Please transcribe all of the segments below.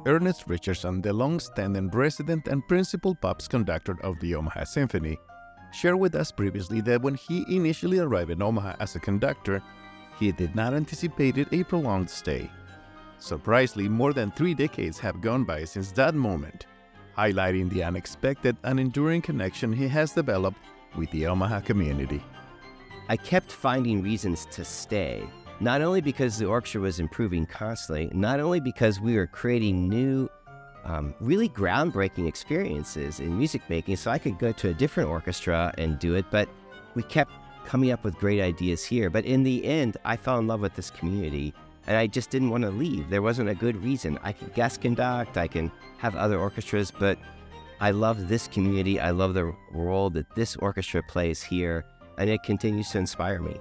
Ernest Richardson, the long-standing resident and principal pops conductor of the Omaha Symphony, shared with us previously that when he initially arrived in Omaha as a conductor, he did not anticipate a prolonged stay. Surprisingly, more than 3 decades have gone by since that moment, highlighting the unexpected and enduring connection he has developed with the Omaha community. I kept finding reasons to stay, not only because the orchestra was improving constantly, not only because we were creating new, really groundbreaking experiences in music making, so I could go to a different orchestra and do it, but we kept coming up with great ideas here. But in the end, I fell in love with this community, and I just didn't want to leave. There wasn't a good reason. I could guest conduct, I can have other orchestras, but I love this community. I love the role that this orchestra plays here, and it continues to inspire me.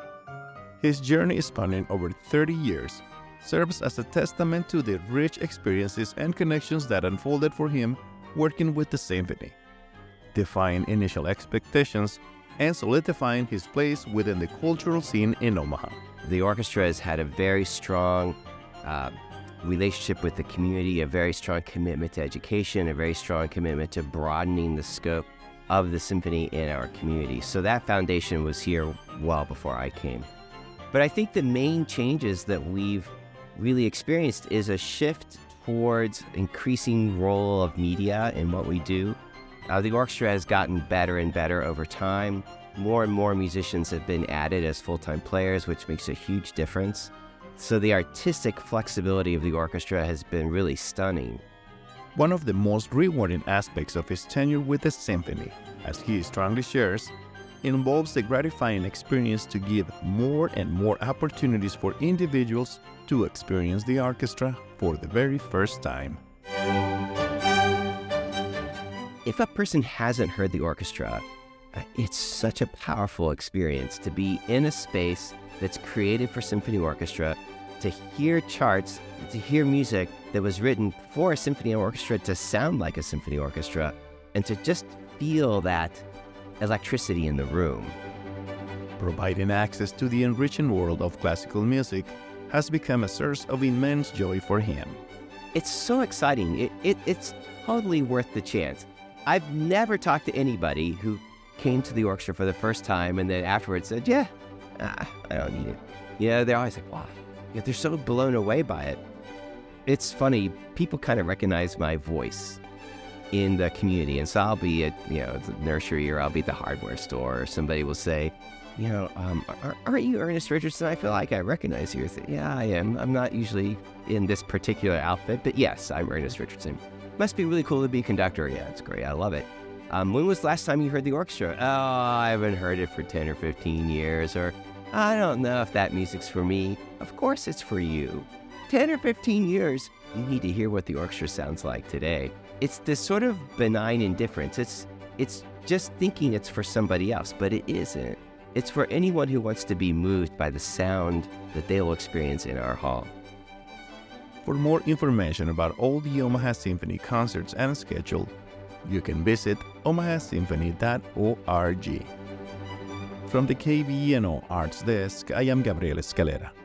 His journey, spanning over 30 years, serves as a testament to the rich experiences and connections that unfolded for him working with the symphony, defying initial expectations and solidifying his place within the cultural scene in Omaha. The orchestra has had a very strong relationship with the community, a very strong commitment to education, a very strong commitment to broadening the scope of the symphony in our community. So that foundation was here well before I came. But I think the main changes that we've really experienced is a shift towards increasing role of media in what we do. The orchestra has gotten better and better over time. More and more musicians have been added as full-time players, which makes a huge difference. So the artistic flexibility of the orchestra has been really stunning. One of the most rewarding aspects of his tenure with the symphony, as he strongly shares, involves the gratifying experience to give more and more opportunities for individuals to experience the orchestra for the very first time. If a person hasn't heard the orchestra, it's such a powerful experience to be in a space that's created for symphony orchestra, to hear charts, to hear music that was written for a symphony orchestra to sound like a symphony orchestra, and to just feel that electricity in the room. Providing access to the enriching world of classical music has become a source of immense joy for him. It's so exciting. It's totally worth the chance. I've never talked to anybody who came to the orchestra for the first time and then afterwards said, I don't need it. They're always like, wow. They're so blown away by it. It's funny, people kind of recognize my voice in the community. And so I'll be at, the nursery, or I'll be at the hardware store, or somebody will say, aren't you Ernest Richardson? I feel like I recognize you. I say, yeah, I am. I'm not usually in this particular outfit, but yes, I'm Ernest Richardson. Must be really cool to be a conductor. Yeah, it's great. I love it. When was the last time you heard the orchestra? Oh, I haven't heard it for 10 or 15 years, or I don't know if that music's for me. Of course it's for you. 10 or 15 years, you need to hear what the orchestra sounds like today. It's this sort of benign indifference. It's just thinking it's for somebody else, but it isn't. It's for anyone who wants to be moved by the sound that they will experience in our hall. For more information about all the Omaha Symphony concerts and schedule, you can visit omahasymphony.org. From the KBNO Arts Desk, I am Gabriel Escalera.